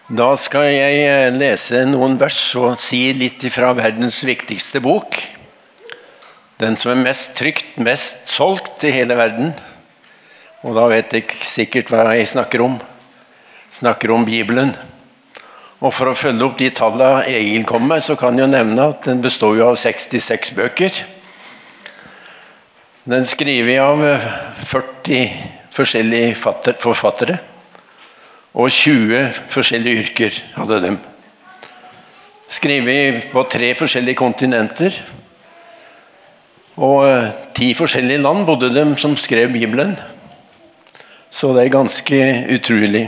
Da skal jeg lese noen vers og si litt fra verdens viktigste bok. Den som er mest trykt, mest solgt i hele verden. Og da vet jeg sikkert hva jeg snakker om. Snakker om Bibelen. Og for å følge opp de tallene Egil kom med, så kan jeg nevne at den består jo av 66 bøker. Den skriver av 40 forskjellige forfattere. Og 20 forskjellige yrker hadde dem. Skrevet på 3 forskjellige kontinenter. Og 10 forskjellige land bodde dem som skrev Bibelen. Så det er ganske utrolig.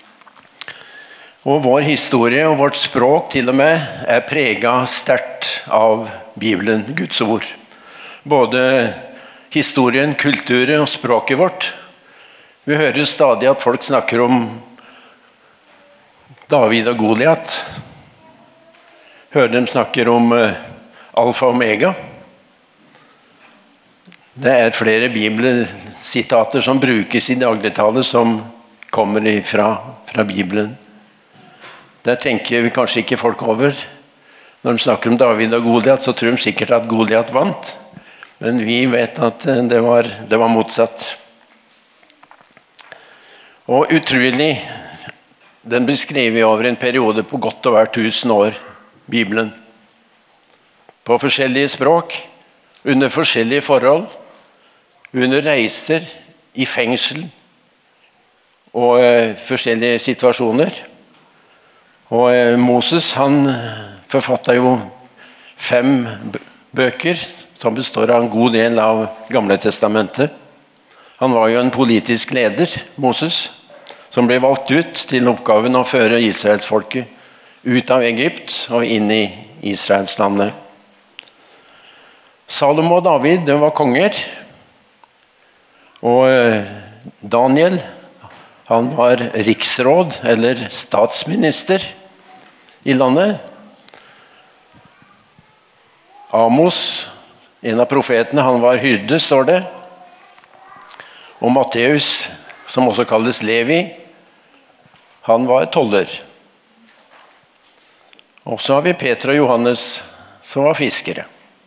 Og vår historie og vårt språk til og med er preget sterkt av Bibelen, Guds ord. Både historien, kulturen og språket vårt. Vi hører stadig at folk snakker om David og Goliat. Hører dem snakker om alfa og omega. Det er flere bibelsitater som brukes i dagligtale som kommer fra Bibelen. Det tenker vi kanskje ikke folk over. Når de snakker om David og Goliat, så tror de sikkert at Goliat vant. Men vi vet at det var motsatt. Og utrolig, den blir skrevet over en periode på godt og hver 1000 år, Bibelen. På forskjellige språk, under forskjellige forhold, under reiser, i fengsel og forskjellige situasjoner. Og Moses, han forfattet jo 5 bøker, som består av en god del av Gamle testamentet. Han var jo en politisk leder, Moses, som ble valgt ut til oppgaven å føre Israelsfolket ut av Egypt og inn i Israelslandet. Salomo og David, de var konger. Og Daniel, han var riksråd eller statsminister i landet. Amos, en av profetene, han var hyrde, står det. Og Matteus, som også kalles Levi, han var toller. Og så har vi Peter og Johannes, som var fiskere.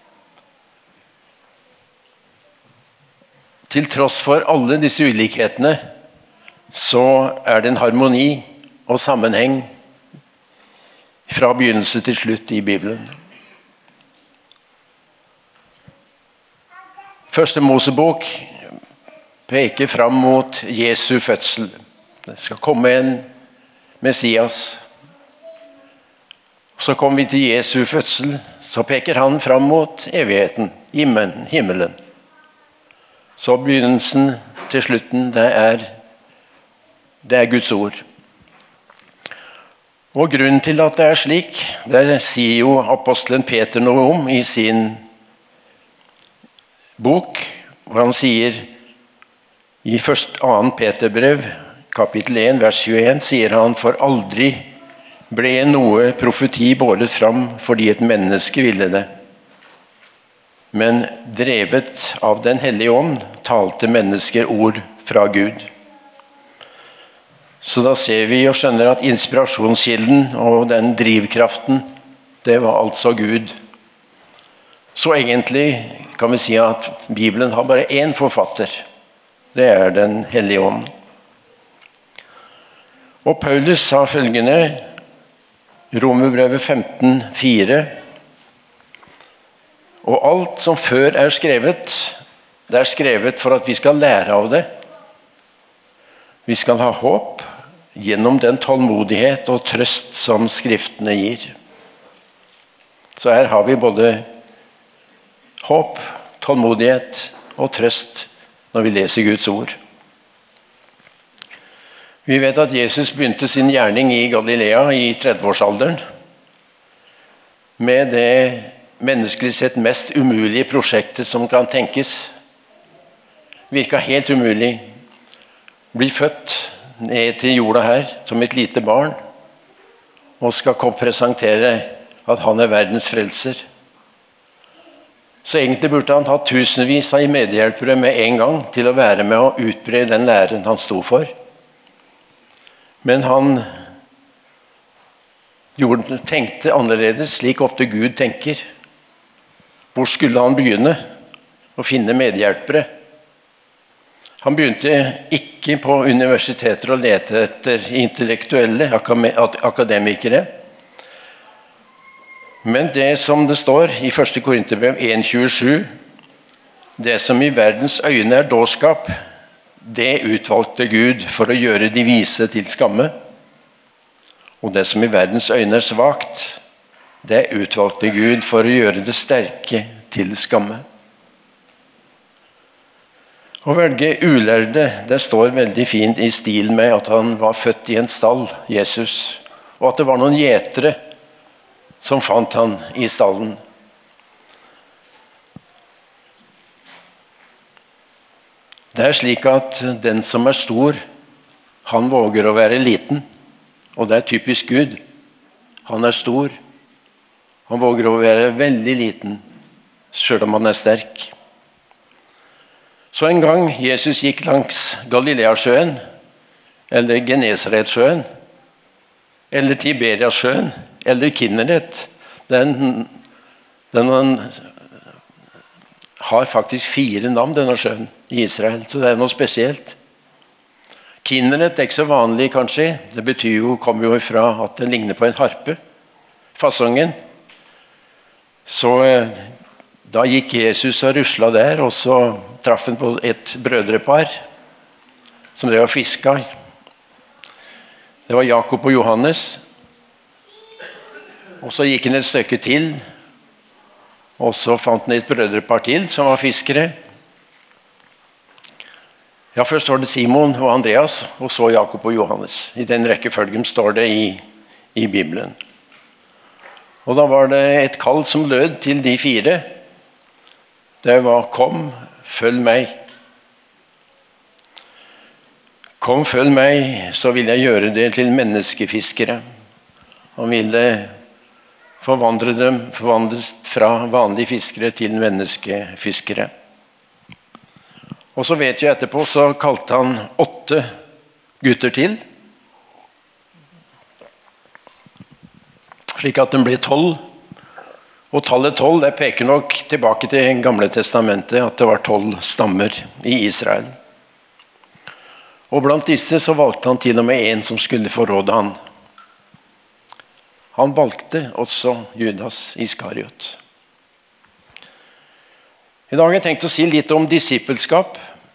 Til tross for alle disse ulikhetene, så er det en harmoni og sammenheng fra begynnelse til slutt i Bibelen. Første Mosebok peker fram mot Jesu fødsel. Det skal komme en Messias. Så kommer vi til Jesu fødsel, så peker han fram mot evigheten, himmelen. Så begynnelsen til slutten, det er Guds ord. Og grunnen til at det er slik, det sier jo apostelen Peter noe om i sin bok, hvor han sier i 2. Peterbrev, kapittel 1, vers 21, sier han, for aldri ble noe profeti båret fram fordi et menneske ville det. Men drevet av den hellige ånd talte mennesker ord fra Gud. Så da ser vi og skjønner at inspirasjonskilden og den drivkraften, det var altså Gud. Så egentlig kan vi si at Bibelen har bare én forfatter. Det er den hellige ånd. Og Paulus sa følgende, Romerbrevet 15:4, og alt som før er skrevet, det er skrevet for at vi skal lære av det. Vi skal ha håp gjennom den tålmodighet og trøst som skriftene gir. Så her har vi både håp, tålmodighet og trøst når vi leser Guds ord. Vi vet at Jesus begynte sin gjerning i Galilea i 30-årsalderen med det menneskelig sett mest umulige prosjektet som kan tenkes. Virket helt umulig. Bli født ned til jorda her som et lite barn og skal presentere at han er verdens frelser. Så egentlig burde han ha tusenvis av medhjelpere med en gang til å være med å utbre den læren han sto for. Men han tenkte annerledes, slik ofte Gud tenker. Hvor skulle han begynne å finne medhjelpere? Han begynte ikke på universiteter å lete etter intellektuelle akademikere. Men det som det står i 1. Korinterbrev 1,27, det som i verdens øyne er dårskap, det utvalgte Gud for å gjøre de vise til skamme. Og det som i verdens øyne er svakt, det utvalgte Gud for å gjøre det sterke til skamme. Å velge ulærde, det står veldig fint i stil med at han var født i en stall, Jesus, og at det var noen gjetere som fant han i stallen. Det er slik at den som er stor, han våger å være liten, og det er typisk Gud. Han er stor. Han våger å være veldig liten, selv om han er sterk. Så en gang Jesus gikk langs Galileasjøen, eller Genesaretsjøen, eller Tiberiasjøen, eller Kinneret. Den har faktisk 4 navn, denne sjøen, i Israel, så det er noe spesielt. Kinneret er ikke så vanlig, kanskje. Det kommer jo ifra at det ligner på en harpe, fasongen. Så da gikk Jesus og rusla der, og så traff han på et brødrepar som drev og fiska. Det var Jakob og Johannes. Og så gikk han et stykke til, og så fant han et brødrepar til som var fiskere. Ja, først var det Simon og Andreas, og så Jakob og Johannes. I den rekkefølgen står det i Bibelen. Og da var det et kall som lød til de 4. Det var: kom, følg meg. Kom, følg meg, så vil jeg gjøre det til menneskefiskere. Han ville forvandles fra vanlige fiskere til menneskefiskere. Og så vet vi etterpå, så kalte han 8 gutter til, slik at den ble 12. Og tallet 12, det peker nok tilbake til Gamle testamentet, at det var 12 stammer i Israel. Og blant disse så valgte han til og med en som skulle forråde han. Han valgte også Judas Iskariot. I dag har jeg tenkt å si litt om disippelskap.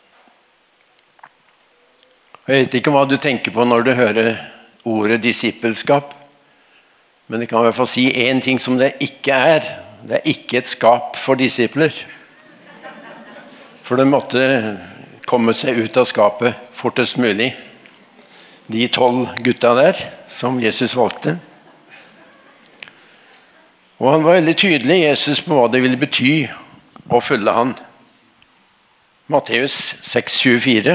Jeg vet ikke hva du tenker på når du hører ordet disippelskap, men jeg kan i hvert fall si en ting som det ikke er. Det er ikke et skap for disipler. For de måtte komme seg ut av skapet fortest mulig. De 12 gutta der, som Jesus valgte. Og han var veldig tydelig, Jesus, på hva det ville bety å følge han. Matteus 6,24.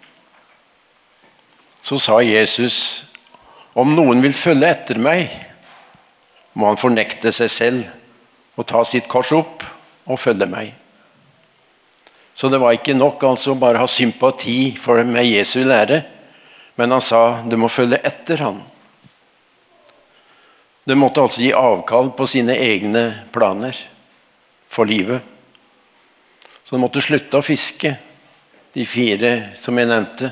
Så sa Jesus: om noen vil følge etter meg, må han fornekte seg selv og ta sitt kors opp og følge meg. Så det var ikke nok altså bare ha sympati for det med Jesu lære, men han sa du må følge etter han. Du måtte altså gi avkall på sine egne planer for livet. Så du måtte slutte å fiske, de 4 som jeg nevnte.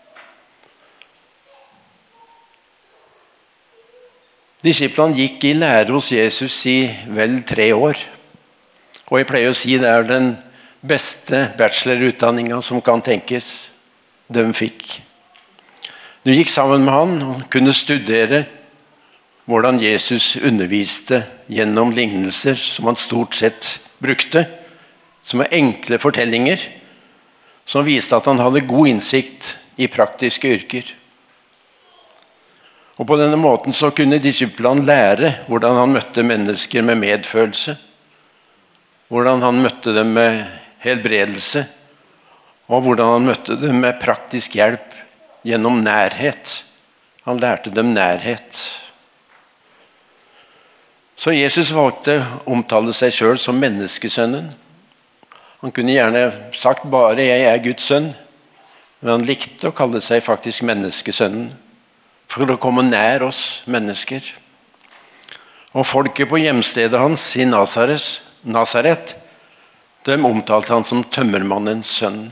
Disiplene gikk i lære hos Jesus i vel 3 år. Og jeg pleier å si det er den beste bachelorutdanningen som kan tenkes de fikk. Du gikk sammen med han og kunne studere hvordan Jesus underviste gjennom lignelser som han stort sett brukte, som er enkle fortellinger, som viste at han hadde god innsikt i praktiske yrker. Og på denne måten så kunne disiplene lære hvordan han møtte mennesker med medfølelse, hvordan han møtte dem med helbredelse, og hvordan han møtte dem med praktisk hjelp gjennom nærhet. Han lærte dem nærhet. Så Jesus valgte å omtale seg selv som menneskesønnen. Han kunne gjerne sagt bare jeg er Guds sønn, men han likte å kalle seg faktisk menneskesønnen, for å komme nær oss mennesker. Og folket på hjemstedet hans i Nazaret, de omtalte han som tømmermannens sønn.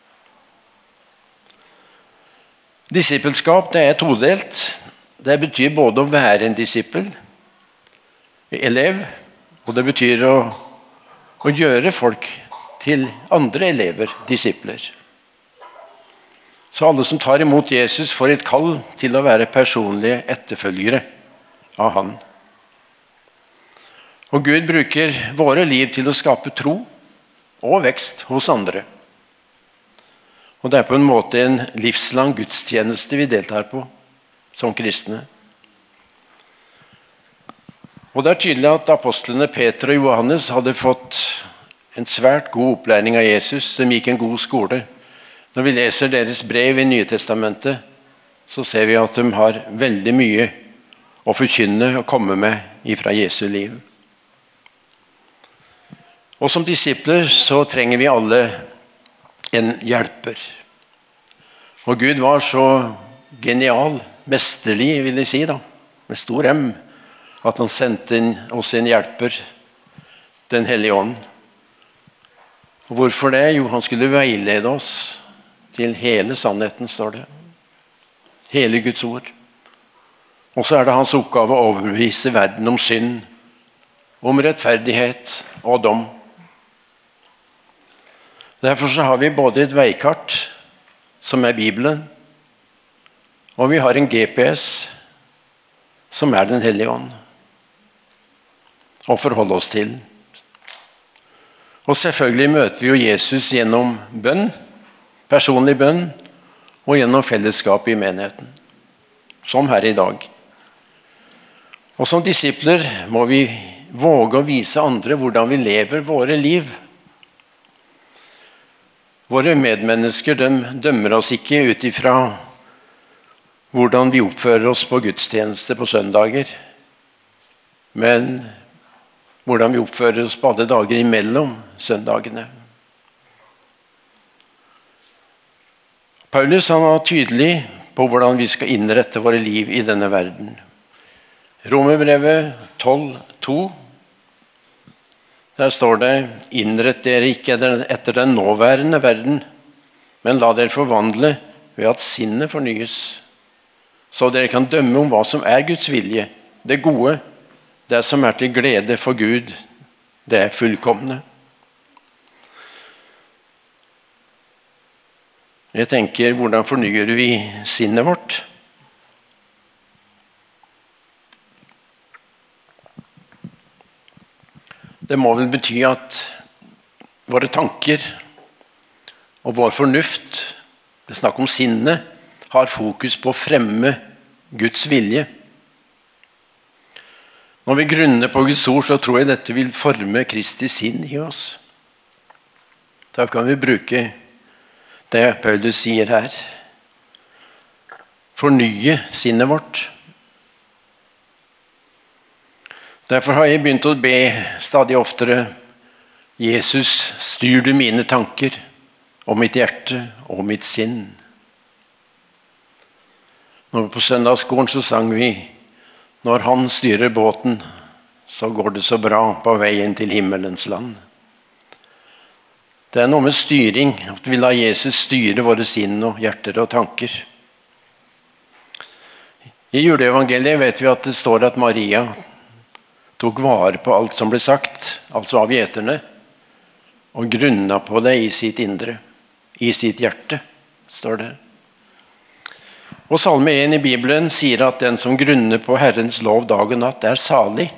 Disippelskap, det er todelt. Det betyr både å være en disippel, elev, og det betyr å gjøre folk til andre elever, disipler. Så alle som tar imot Jesus får et kall til å være personlige etterfølgere av han. Og Gud bruker våre liv til å skape tro og vekst hos andre. Og det er på en måte en livslang gudstjeneste vi deltar på som kristne. Og det er tydelig at apostlene Peter og Johannes hadde fått en svært god opplæring av Jesus, som gikk en god skole. Når vi leser deres brev i Nye Testamentet, så ser vi at de har veldig mye å forkynne og komme med ifra Jesu liv. Og som disipler så trenger vi alle en hjelper. Og Gud var så genial, mesterlig vil jeg si da, med stor M, at han sendte oss en hjelper, den Hellige Ånd. Og hvorfor det? Jo, han skulle veilede oss til hele sannheten, står det. Hele Guds ord. Og så er det hans oppgave å overbevise verden om synd, om rettferdighet og dom. Derfor så har vi både et veikart, som er Bibelen, og vi har en GPS, som er den Hellige Ånd, å forholde oss til. Og selvfølgelig møter vi jo Jesus gjennom bønn, personlig bønn, og gjennom fellesskap i menigheten, som her i dag. Og som disipler må vi våge å vise andre hvordan vi lever våre liv. Våre medmennesker dømmer oss ikke ut ifra hvordan vi oppfører oss på gudstjeneste på søndager, men hvordan vi oppfører oss på alle dager imellom søndagene. Paulus han var tydelig på hvordan vi skal innrette våre liv i denne verden. Romerbrevet 12:2. Der står det: innrett dere ikke etter den nåværende verden, men la dere forvandle ved at sinnet fornyes, så dere kan dømme om hva som er Guds vilje, det gode, det som er til glede for Gud, det er fullkomne. Jeg tenker, hvordan fornyer vi sinnet vårt? Det må vel bety at våre tanker og vår fornuft, det er snakk om sinnet, har fokus på å fremme Guds vilje. Når vi grunner på Guds ord, så tror jeg dette vil forme Kristi sinn i oss. Da kan vi bruke det Paulus sier her. Fornye sinnet vårt. Derfor har jeg begynt å be stadig oftere: Jesus, styr du mine tanker og mitt hjerte og mitt sinn. Når på søndagsskolen så sang vi: når han styrer båten, så går det så bra på veien til himmelens land. Det er noe med styring, at vi lar Jesus styre våre sinn og hjerter og tanker. I juleevangeliet vet vi at det står at Maria tok vare på alt som ble sagt, altså av gjeterne, og grunna på det i sitt indre, i sitt hjerte, står det. Og Salme 1 i Bibelen sier at den som grunner på Herrens lov dag og natt er salig.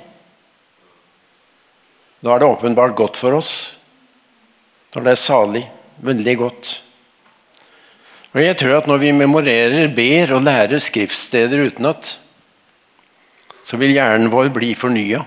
Da er det åpenbart godt for oss. Når det er salig, veldig godt. Og jeg tror at når vi memorerer, ber og lærer skriftsteder utenat, så vil hjernen vår bli fornyet.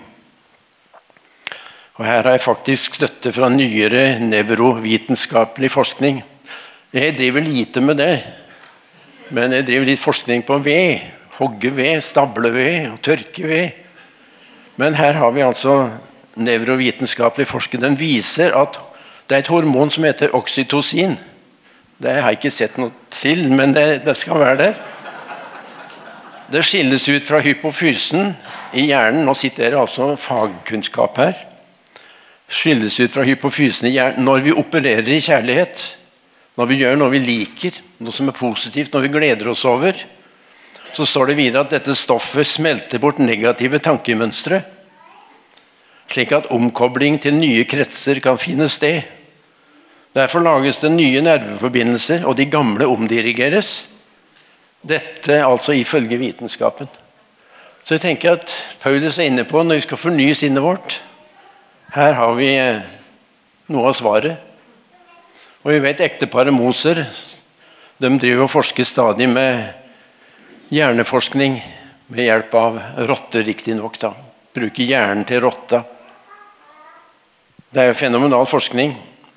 Og her har jeg faktisk støtte fra nyere nevrovitenskapelig forskning. Jeg driver lite med det, men jeg driver litt forskning på ved, hogge ved, stable ved og tørke ved. Men her har vi altså nevrovitenskapelig forskning. Den viser at det er et hormon som heter oksytocin. Det har jeg ikke sett noe til, men det skal være der. Det skilles ut fra hypofysen i hjernen. Nå sitter dere altså fagkunnskap her. Skilles ut fra hypofysen i hjernen når vi opererer i kjærlighet. Når vi gjør noe vi liker, noe som positivt, når vi gleder oss over. Så står det videre at dette stoffet smelter bort negative tankemønstre, slik at omkobling til nye kretser kan finne sted. Derfor lages det nye nerveforbindelser, og de gamle omdirigeres. Dette altså ifølge vitenskapen. Så jeg tenker at Paulus inne på når vi skal fornye sinnet vårt. Her har vi noe av svaret. Og vi vet ekteparet Moser, de driver og forsker stadig med hjerneforskning med hjelp av rotter, riktig nok da. Bruker hjernen til rotta. Det er jo fenomenal forskning.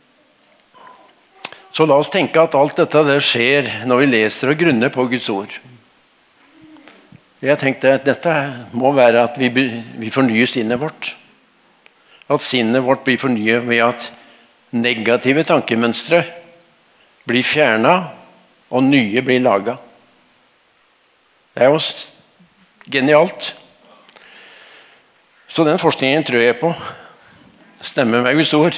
Så la oss tenke at alt dette det skjer når vi leser og grunner på Guds ord. Jeg tenkte at dette må være at vi fornyer sinnet vårt. At sinnet vårt blir fornyet ved at negative tankemønstre blir fjernet, og nye blir laget. Det er jo genialt. Så den forskningen tror jeg på. Stemmer med Guds ord.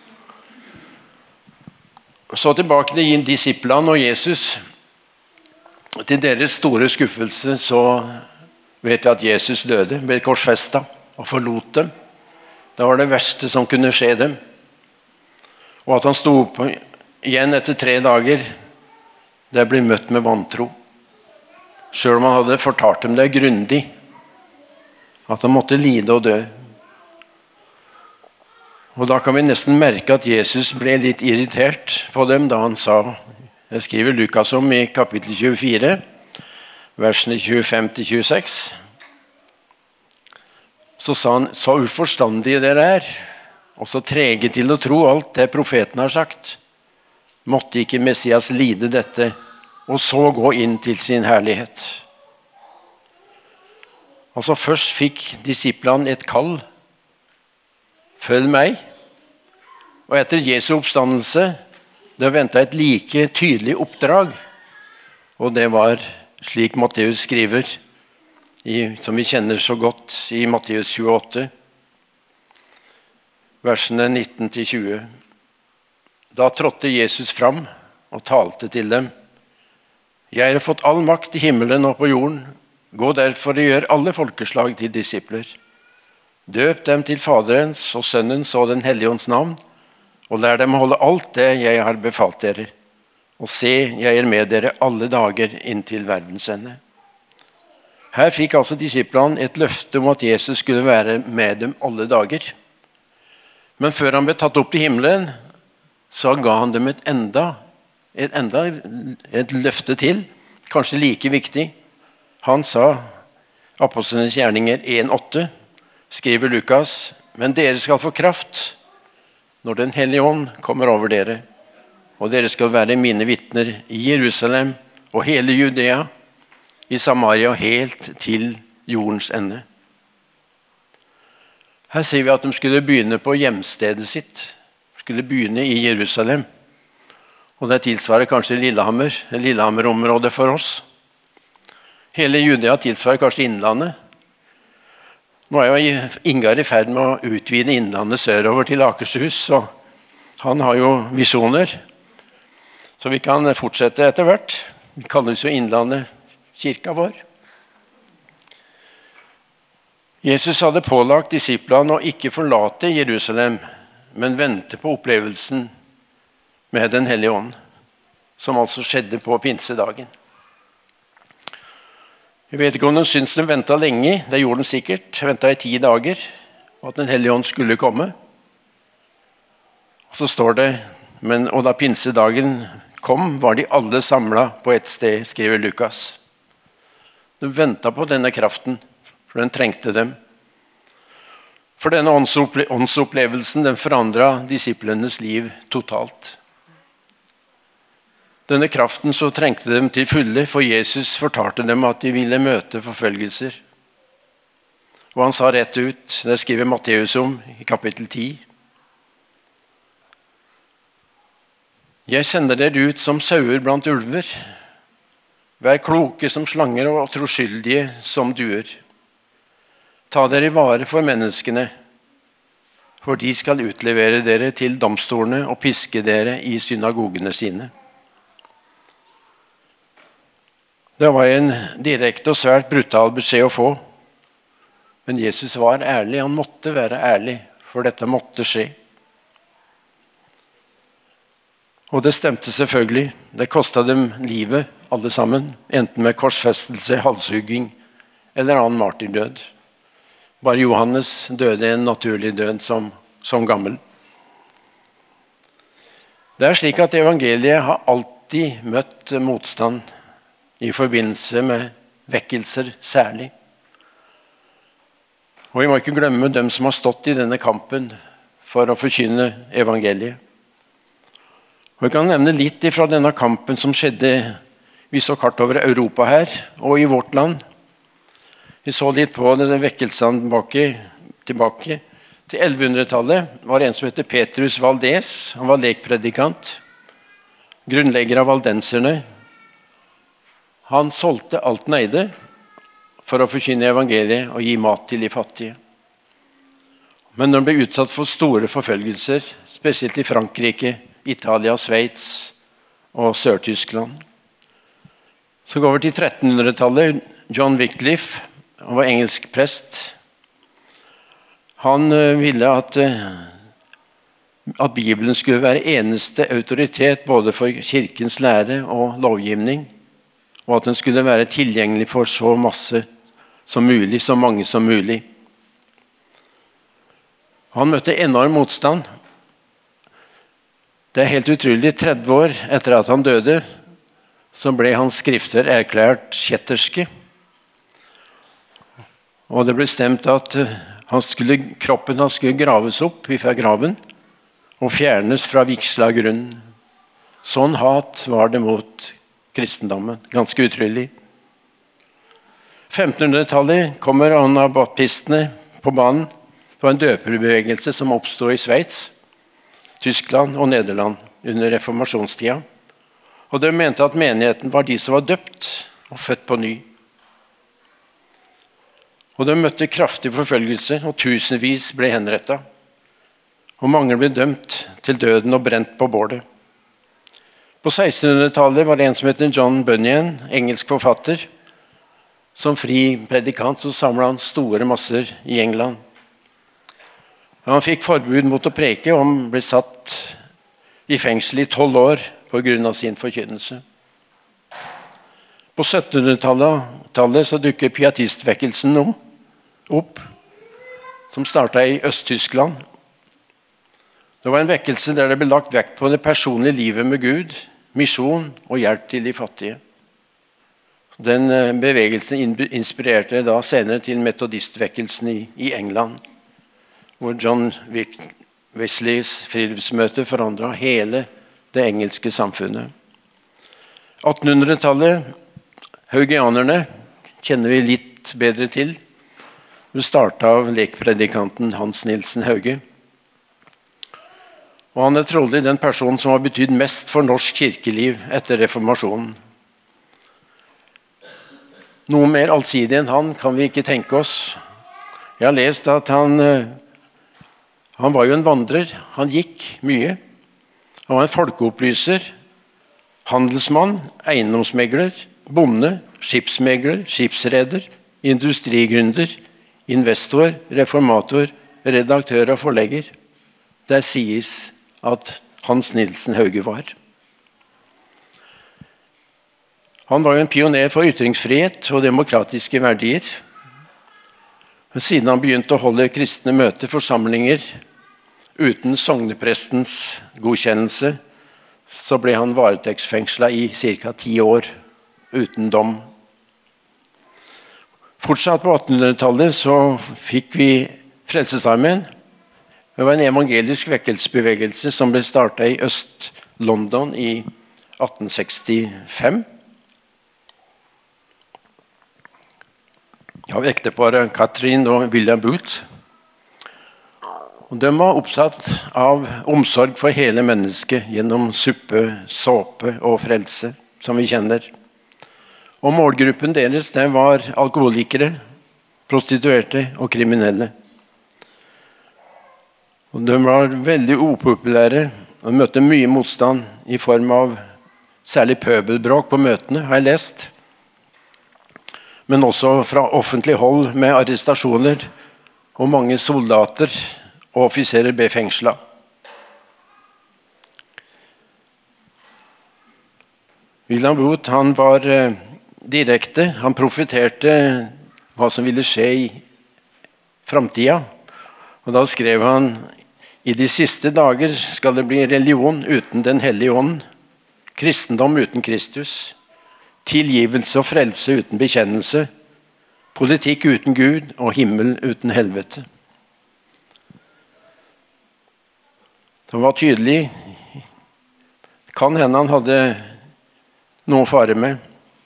Så tilbake til disiplene og Jesus. Til deres store skuffelse så vet vi at Jesus døde, ble korsfestet og forlot dem. Det var det verste som kunne skje dem. Og at han sto opp igjen etter 3 dager, det ble møtt med vantro. Selv om han hadde fortalt dem det grundig, at han måtte lide og dø. Og da kan vi nesten merke at Jesus ble litt irritert på dem da han sa, jeg skriver Lukas om i kapittel 24, versene 25-26, så sa han, så uforstandige dere er, og så trege til å tro alt det profeten har sagt. Måtte ikke Messias lide dette, og så gå inn til sin herlighet. Altså først fikk disiplene et kall, følg meg. Og etter Jesu oppstandelse, det ventet et like tydelig oppdrag. Og det var slik Matteus skriver, som vi kjenner så godt i Matteus 28, versene 19-20. Da trådte Jesus fram og talte til dem. Jeg har fått all makt i himmelen og på jorden. Gå derfor og gjør alle folkeslag til disipler. Døp dem til Faderens og Sønnens og den Hellige Ånds navn, og lær dem å holde alt det jeg har befalt dere. Og se, jeg er med dere alle dager inntil verdens ende. Her fikk altså disiplene et løfte om at Jesus skulle være med dem alle dager. Men før han ble tatt opp til himmelen, så ga han dem et løfte til, kanskje like viktig. Han sa, Apostlenes gjerninger 1:8, skriver Lukas, men dere skal få kraft når den Hellige Ånd kommer over dere, og dere skal være mine vitner i Jerusalem og hele Judea, i Samaria og helt til jordens ende. Her ser vi at de skulle begynne på hjemstedet sitt, skulle begynne i Jerusalem, og det tilsvarer kanskje Lillehammer-området for oss. Hele Judea tilsvarer kanskje Innlandet. Nå er jo Ingar i ferd med å utvide Innlandet sørover til Akershus, så han har jo visjoner. Så vi kan fortsette etter hvert. Vi kaller jo Innlandet kirka vår. Jesus hadde pålagt disiplene å ikke forlate Jerusalem, men vente på opplevelsen med den Hellige Ånd, som altså skjedde på pinsedagen. Jeg vet ikke om de syntes de ventet lenge, det gjorde de sikkert, ventet i 10 dager, og at den Hellige Ånd skulle komme. Og så står det, og da pinsedagen kom, var de alle samlet på et sted, skriver Lukas. De ventet på denne kraften, for den trengte dem. For denne åndsopplevelsen, den forandret disiplenes liv totalt. Denne kraften så trengte dem til fulle, for Jesus fortalte dem at de ville møte forfølgelser. Og han sa rett ut, det skriver Matteus om i kapittel 10. Jeg sender dere ut som sauer blant ulver. Vær kloke som slanger og troskyldige som duer. Ta dere i vare for menneskene, for de skal utlevere dere til domstolene og piske dere i synagogene sine. Det var en direkte og svært brutal beskjed å få, men Jesus var ærlig, han måtte være ærlig, for dette måtte skje. Og det stemte selvfølgelig. Det kostet dem livet, alle sammen, enten med korsfestelse, halshugging eller annen martyrdød. Bare Johannes døde en naturlig død som gammel. Det er slik at evangeliet har alltid møtt motstand i forbindelse med vekkelser særlig. Og vi må ikke glemme dem som har stått i denne kampen for å forkynne evangeliet. Og vi kan nevne litt fra denne kampen som skjedde, vi så kart over Europa her, og i vårt land. Vi så litt på denne vekkelsen tilbake til 1100-tallet. Var en som heter Petrus Valdez, han var lekpredikant, grunnlegger av valdenserne. Han solgte alt han eide for å forkynne evangeliet og gi mat til de fattige. Men når han ble utsatt for store forfølgelser, spesielt i Frankrike, Italia, Sveits og Sør-Tyskland. Så går vi til 1300-tallet. John Wycliffe, han var engelsk prest. Han ville at Bibelen skulle være eneste autoritet både for kirkens lære og lovgivning, og at den skulle være tilgjengelig for så masse som mulig, så mange som mulig. Han møtte enorm motstand. Det er helt utrolig. 30 år etter at han døde, så ble hans skrifter erklært kjetterske. Og det ble stemt at kroppen hans skulle graves opp fra graven og fjernes fra vigsla grunn. Sånn hat var det mot kristendommen. Ganske utrolig. 1500-tallet kommer anabaptistene på banen. Det var en døperbevegelse som oppstod i Sveits, Tyskland og Nederland under reformasjonstida. Og de mente at menigheten var de som var døpt og født på ny. Og de møtte kraftig forfølgelse, og tusenvis ble henrettet. Og mange ble dømt til døden og brent på bålet. På 1600-tallet var det en som heter John Bunyan, engelsk forfatter. Som fri predikant så samlet han store masser i England. Han fikk forbud mot å preke, og han ble satt i fengsel i 12 år på grunn av sin forkynnelse. På 1700-tallet så dukker pietistevekkelsen opp, som startet i Øst-Tyskland. Det var en vekkelse der det ble lagt vekt på det personlige livet med Gud, misjon og hjelp til de fattige. Den bevegelsen inspirerte da senere til metodistvekkelsen i England, hvor John Wesleys friluftsmøte forandret hele det engelske samfunnet. 1800-tallet, haugianerne, kjenner vi litt bedre til. Det startet av lekpredikanten Hans Nielsen Hauge. Og han er trolig den personen som har betydd mest for norsk kirkeliv etter reformasjonen. Noe mer allsidig enn han kan vi ikke tenke oss. Jeg har lest at han var jo en vandrer, han gikk mye. Han var en folkeopplyser, handelsmann, eiendomsmegler, bonde, skipsmegler, skipsreder, industrigründer, investor, reformator, redaktør og forlegger. Der sies at Hans Nielsen Hauge var. Han var jo en pioner for ytringsfrihet og demokratiske verdier. Siden han begynte å holde kristne møteforsamlinger uten sogneprestens godkjennelse, så ble han varetektsfengslet i ca. 10 år uten dom. Fortsatt på 1800-tallet så fikk vi Frelsesarmeen. Det var en evangelisk vekkelsesbevegelse som ble startet i Øst-London i 1865. Av ekteparet Catherine og William Booth. Og de var opptatt av omsorg for hele mennesket gjennom suppe, såpe og frelse, som vi kjenner. Og målgruppen deres, det var alkoholikere, prostituerte og kriminelle. Og de var veldig upopulære og møtte mye motstand i form av særlig pøbelbråk på møtene, har jeg lest. Men også fra offentlig hold med arrestasjoner, og mange soldater og offiserer ble fengslet. William Booth, han var direkte, han profeterte hva som ville skje i fremtiden. Og da skrev han: i de siste dager skal det bli religion uten den hellige ånd, kristendom uten Kristus, tilgivelse og frelse uten bekjennelse, politikk uten Gud og himmel uten helvete. Det var tydelig. Kan hende han hadde noe å fare med.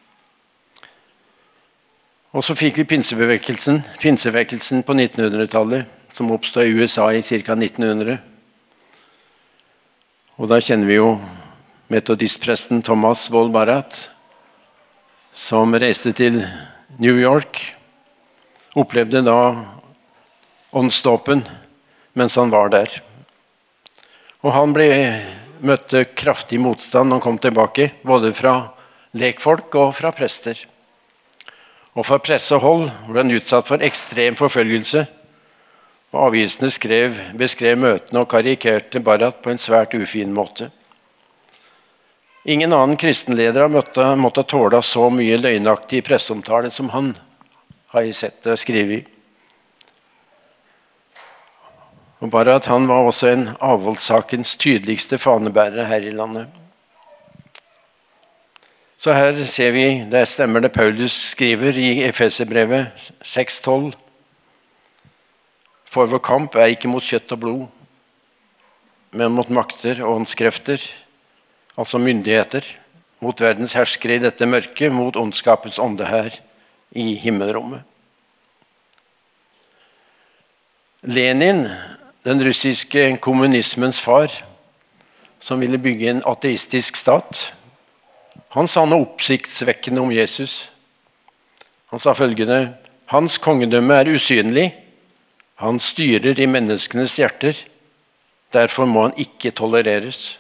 Og så fikk vi pinsevekkelsen på 1900-tallet, som oppstod i USA i ca. 1900. Og da kjenner vi jo metodistpresten Thomas Ball Barratt, som reiste til New York, opplevde da åndsdåpen mens han var der. Og han møtte kraftig motstand når han kom tilbake, både fra lekfolk og fra prester. Og fra pressehold ble han utsatt for ekstrem forfølgelse, og avisene beskrev møtene og karikerte Barratt på en svært ufin måte. Ingen annen kristenleder måtte tåle så mye løgnaktig presseomtale som han, har jeg sett det skrevet. Og Barratt, han var også en avholdssakens tydeligste fanebærer her i landet. Så her ser vi, der stemmer det Paulus skriver i Efeserbrevet 6:12. For vår kamp ikke mot kjøtt og blod, men mot makter og åndskrefter, altså myndigheter, mot verdens herskere i dette mørket, mot ondskapens ånde her i himmelrommet. Lenin, den russiske kommunismens far, som ville bygge en ateistisk stat, han sa noe oppsiktsvekkende om Jesus. Han sa følgende: hans kongedømme usynlig, han styrer i menneskenes hjerter, derfor må han ikke tolereres.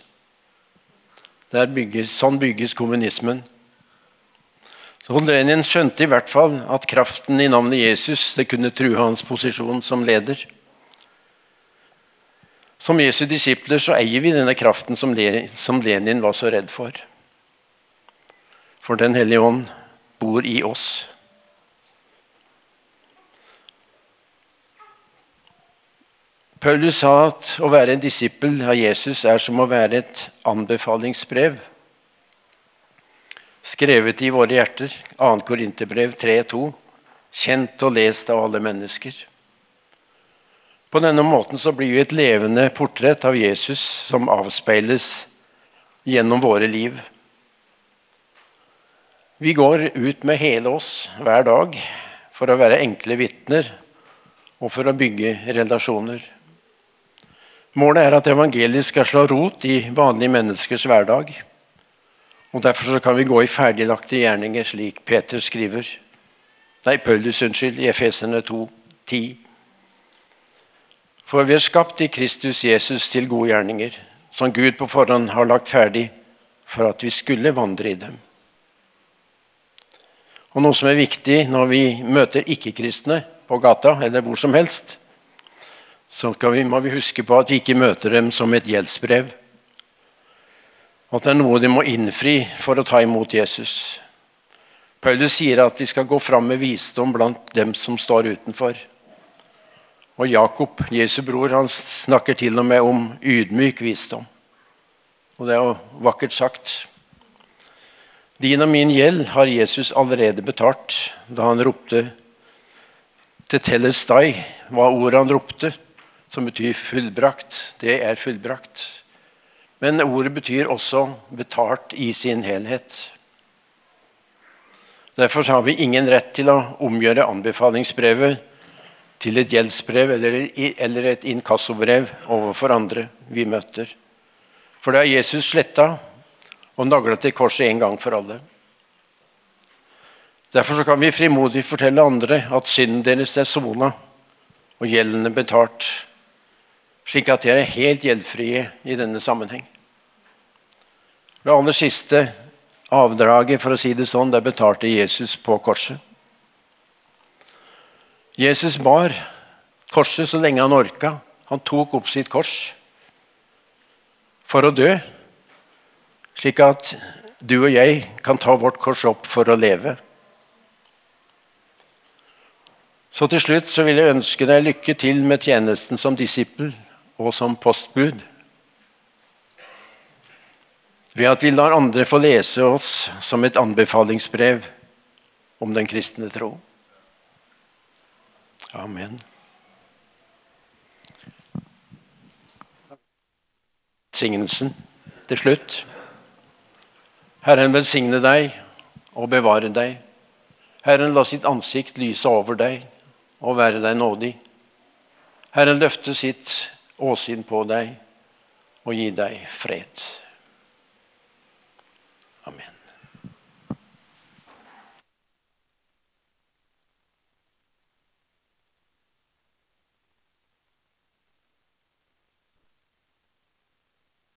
Sånn bygges kommunismen. Så Lenin skjønte i hvert fall at kraften i navnet Jesus, det kunne true hans posisjon som leder. Som Jesu disipler så eier vi denne kraften som Lenin var så redd for. For den hellige ånd bor i oss. Paulus sa at å være en disippel av Jesus som å være et anbefalingsbrev, skrevet i våre hjerter, 2. Korinterbrev 3:2, kjent og lest av alle mennesker. På denne måten så blir vi et levende portrett av Jesus som avspeiles gjennom våre liv. Vi går ut med hele oss hver dag for å være enkle vitner og for å bygge relasjoner. Målet at evangeliet skal slå rot i vanlige menneskers hverdag. Og derfor så kan vi gå i ferdiglagte gjerninger, slik Paulus i Efeserne 2:10. For vi skapt i Kristus Jesus til gode gjerninger, som Gud på forhånd har lagt ferdig for at vi skulle vandre i dem. Og noe som viktig når vi møter ikke-kristne på gata eller hvor som helst, så må vi huske på at vi ikke møter dem som et gjeldsbrev. At det noe de må innfri for å ta imot Jesus. Paulus sier at vi skal gå fram med visdom blant dem som står utenfor. Og Jakob, Jesu bror, han snakker til og med om ydmyk visdom. Og det jo vakkert sagt. Din og min gjeld har Jesus allerede betalt, da han ropte tetelestai, var ordet han ropte, som betyr fullbrakt. Det fullbrakt. Men ordet betyr også betalt i sin helhet. Derfor har vi ingen rett til å omgjøre anbefalingsbrevet til et gjeldsbrev eller et inkassobrev overfor andre vi møter. For det Jesus slettet og naglet til korset en gang for alle. Derfor så kan vi frimodig fortelle andre at synden deres er sonet og gjeldene betalt, slik at de er helt gjeldfrie i denne sammenheng. Det aller siste avdraget, for å si det sånn, det betalte Jesus på korset. Jesus bar korset så lenge han orka. Han tok opp sitt kors for å dø, slik at du og jeg kan ta vårt kors opp for å leve. Så til slutt så vil jeg ønske deg lykke til med tjenesten som disippel og som postbud, ved at vi lar andre få lese oss som et anbefalingsbrev om den kristne tro. Amen. Signelsen til slutt. Herren velsigne deg og bevare deg. Herren la sitt ansikt lyse over deg og være deg nådig. Herren løfte sitt åsyn på deg og gi deg fred.